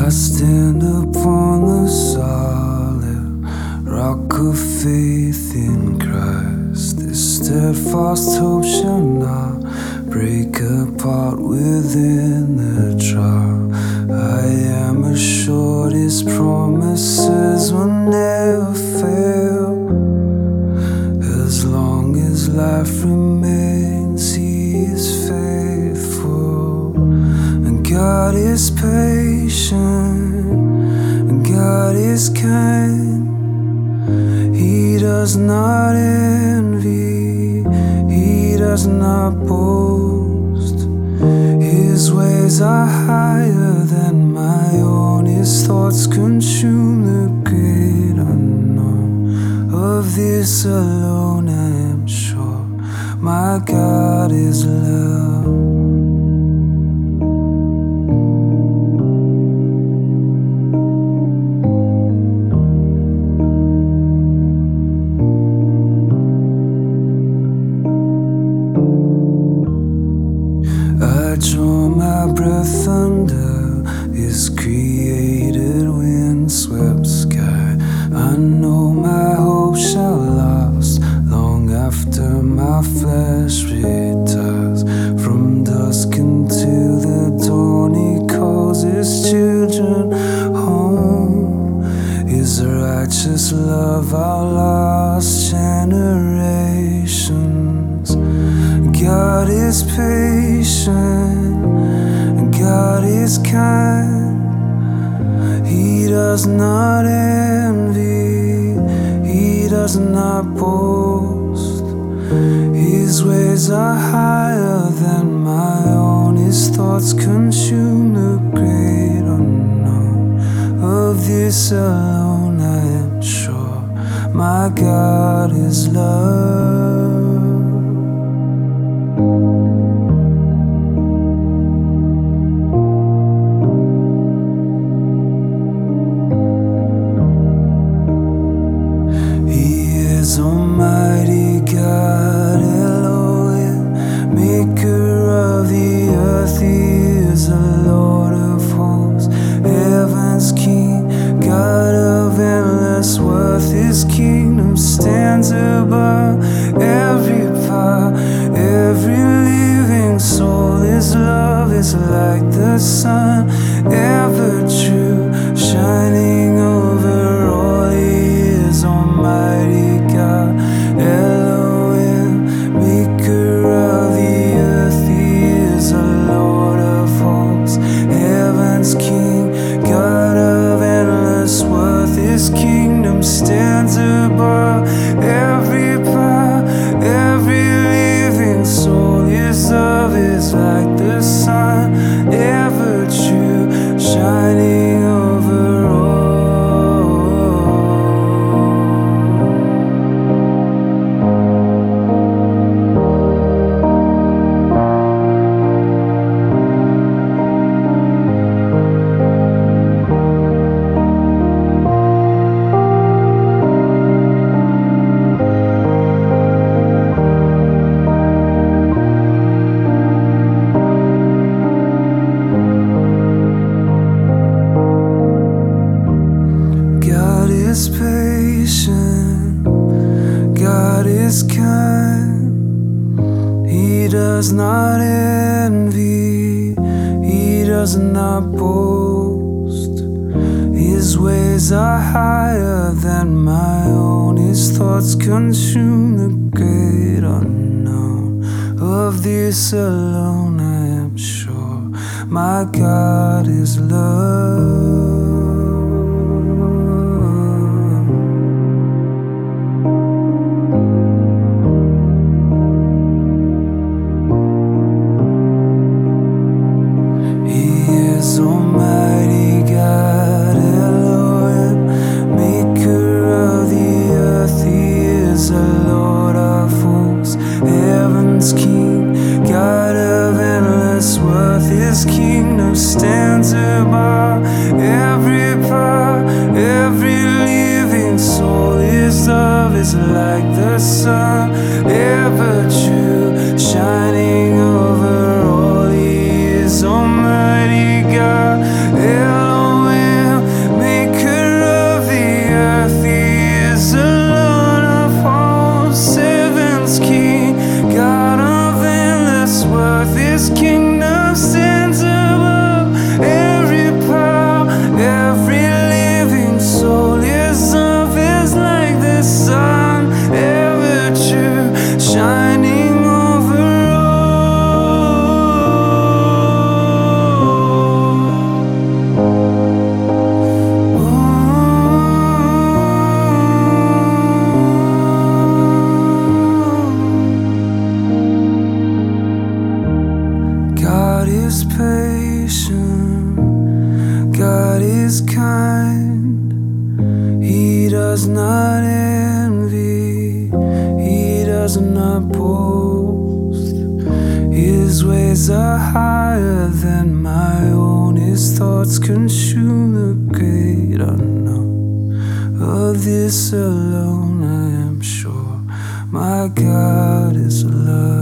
I stand upon the solid rock of faith in Christ. This steadfast hope shall not break apart within the trial. I am assured His promises will never fail. As long as life remains, He is faithful. And God is patient, and God is kind. He does not envy, He does not boast. His ways are higher than my own. His thoughts consume the great unknown. Of this alone I am sure, my God is love. I draw my breath under His created windswept sky. I know my hope shall last long after my flesh retires. From dusk until the dawn He calls His children home. His righteous love outlast generations. God is patient, and God is kind. He does not envy, He does not boast. His ways are higher than my own. His thoughts consume the great unknown. Of this alone I am sure, my God is love. Almighty God, Elohim, maker of the earth. He is the Lord of hosts, heaven's King, God of endless worth. His kingdom stands above every power, every living soul. His love is like the sun, ever true, shining over all. He is Almighty God, Elohim, maker of the earth. He is the Lord of hosts, heaven's King, God of endless worth. His kingdom stands above every power, every living soul. His love is like the sun, ever true, shining over all. God is patient, God is kind. He does not envy, He does not boast. His ways are higher than my own. His thoughts consume the great unknown. Of this alone I am sure, my God is love. Almighty God, Elohim, maker of the earth. He is the Lord of hosts, heaven's King, God of endless worth. His kingdom stands above God is patient, God is kind. He does not envy, He does not boast. His ways are higher than my own, His thoughts consume the great unknown. Of this alone I am sure, my God is love.